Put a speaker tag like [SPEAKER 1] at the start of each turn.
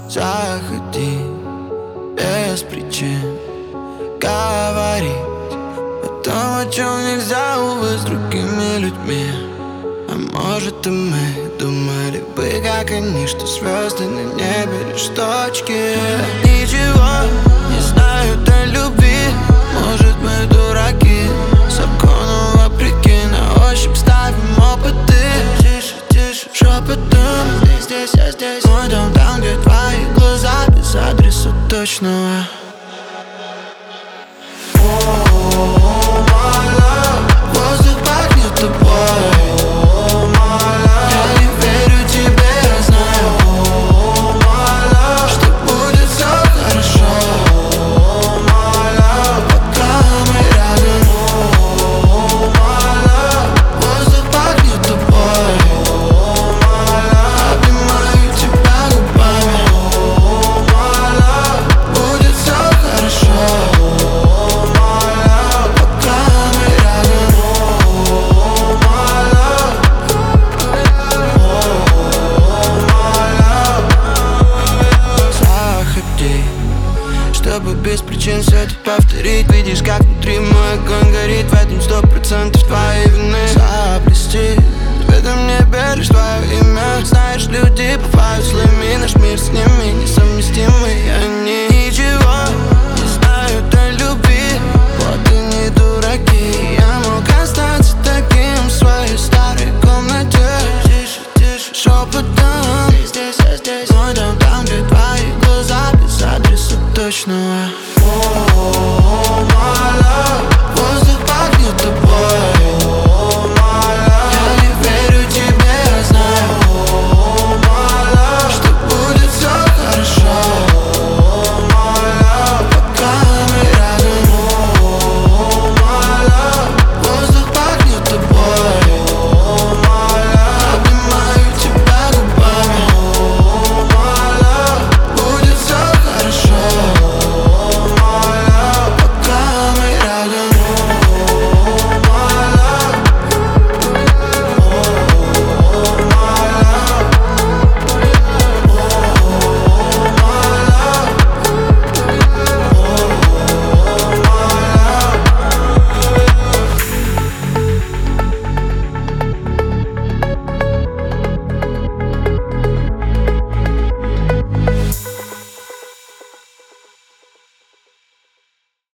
[SPEAKER 1] Заходи без причин, говорить о том, о чем нельзя, увы, с другими людьми. А может, и мы думали бы, как они, что звезды на небе лишь точки. Ничего не знают о любви, может, мы дураки, закону вопреки, на ощупь ставим опыты. Тише, тише, шепотом, здесь, я здесь. Мой дом там, где твои глаза, без адреса точного. Воздух пахнет тобой. Я не верю тебе, я знаю, что будет все хорошо, пока мы рядом. Воздух пахнет тобой. Обнимаю тебя губами. Будет все хорошо. Чтобы без причин все это повторить. Видишь, как внутри мой огонь горит. В этом 100% твоей вины. Заблестит в этом небе лишь твое имя. Знаешь, люди бывают злыми, наш мир с ними не